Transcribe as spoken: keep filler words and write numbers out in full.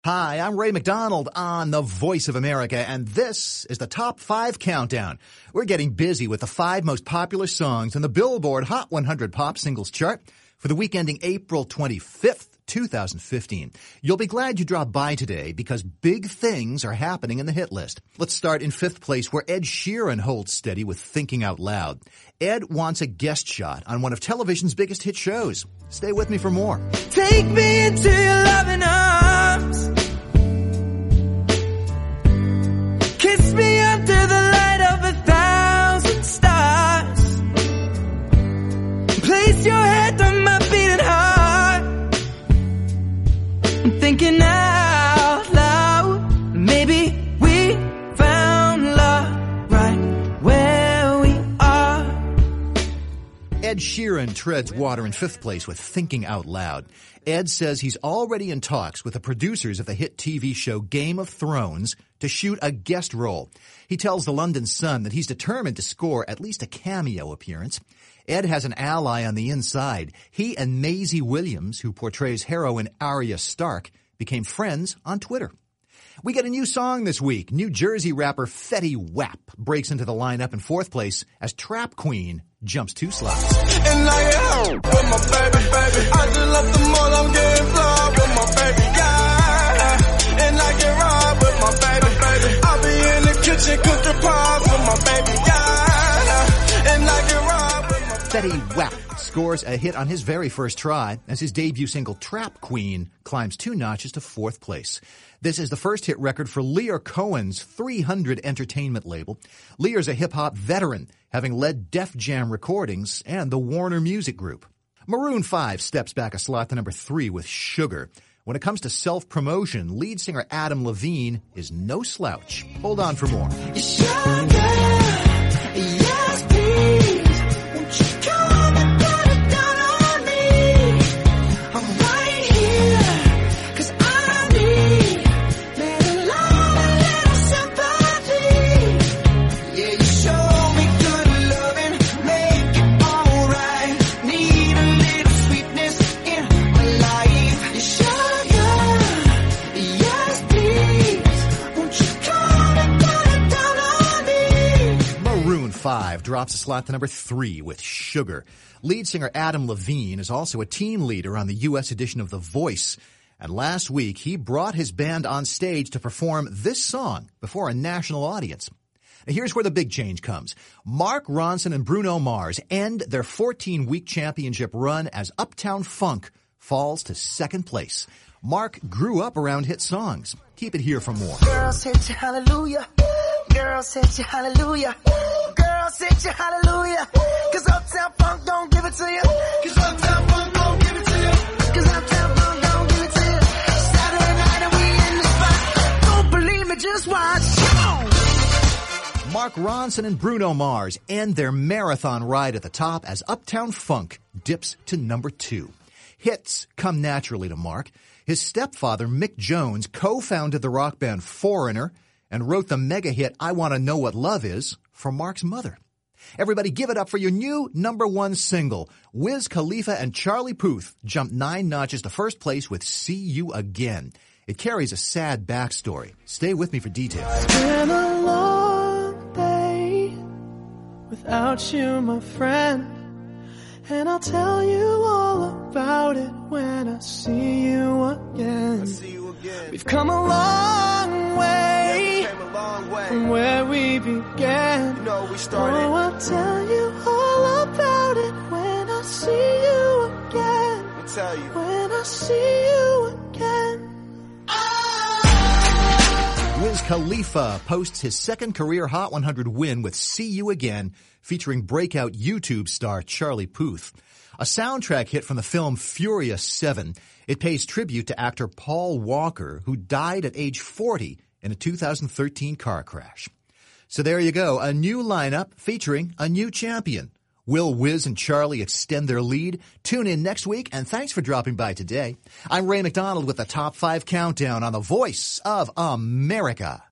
Hi, I'm Ray McDonald on The Voice of America, and this is the Top five Countdown. We're getting busy with the five most popular songs in the Billboard Hot one hundred Pop Singles Chart for the week ending April twenty-fifth, two thousand fifteen. You'll be glad you dropped by today because big things are happening in the hit list. Let's start in fifth place where Ed Sheeran holds steady with Thinking Out Loud. Ed wants a guest shot on one of television's biggest hit shows. Stay with me for more. Take me into your loving arms. Kiss me under the light of a thousand stars. Place your head on my beating heart. I'm thinking out loud. Maybe we found love right where we are. Ed Sheeran treads water in fifth place with Thinking Out Loud. Ed says he's already in talks with the producers of the hit T V show Game of Thrones to shoot a guest role. He tells the London Sun that he's determined to score at least a cameo appearance. Ed has an ally on the inside. He and Maisie Williams, who portrays heroine Arya Stark, became friends on Twitter. We get a new song this week. New Jersey rapper Fetty Wap breaks into the lineup in fourth place as Trap Queen jumps two slots. And I get home with my baby, baby. I just left the mall, I'm getting flawed with my baby, yeah. And I get robbed with my baby, baby. I be in the kitchen cooking pies with my baby, yeah. And I get robbed with my Fetty Wap scores a hit on his very first try as his debut single Trap Queen climbs two notches to fourth place. This is the first hit record for Lear Cohen's three hundred Entertainment label. Lear's a hip-hop veteran, having led Def Jam Recordings and the Warner Music Group. Maroon five steps back a slot to number three with Sugar. When it comes to self-promotion, lead singer Adam Levine is no slouch. Hold on for more. Sugar, yes please, won't you come and put it down on me? I'm right here, cause I need little love and little sympathy. Yeah, you show me good loving, make it alright. Need a little sweetness in my life. Sugar, yes please, won't you come and put it down on me? Maroon five drops a slot to number three with Sugar. Lead singer Adam Levine is also a team leader on the U S edition of The Voice. And last week, he brought his band on stage to perform this song before a national audience. Now, here's where the big change comes. Mark Ronson and Bruno Mars end their fourteen-week championship run as Uptown Funk falls to second place. Mark grew up around hit songs. Keep it here for more. Girls hit you hallelujah. Girls hit you hallelujah. Girls hit you hallelujah. Cause Uptown Funk don't give it to you. Cause Uptown Funk don't give it to you. Cause Uptown Funk don't give it to you. Saturday night and we in the spot. Don't believe me, just watch. Mark Ronson and Bruno Mars end their marathon ride at the top as Uptown Funk dips to number two. Hits come naturally to Mark. His stepfather, Mick Jones, co-founded the rock band Foreigner and wrote the mega hit I Wanna Know What Love Is for Mark's mother. Everybody give it up for your new number one single. Wiz Khalifa and Charlie Puth jumped nine notches to first place with See You Again. It carries a sad backstory. Stay with me for details. It's been a long day without you, my friend. And I'll tell you all about it when I see you again. I see you again. We've come a long way, Yeah, we came a long way. from where we began. You know, we started. Oh, I'll tell you all about it when I see you again. I'll tell you. When I see you again. Wiz Khalifa posts his second career Hot one hundred win with See You Again, featuring breakout YouTube star Charlie Puth. A soundtrack hit from the film Furious seven. It pays tribute to actor Paul Walker, who died at age forty in a two thousand thirteen car crash. So there you go, a new lineup featuring a new champion. Will Wiz and Charlie extend their lead? Tune in next week, and thanks for dropping by today. I'm Ray McDonald with the Top five Countdown on The Voice of America.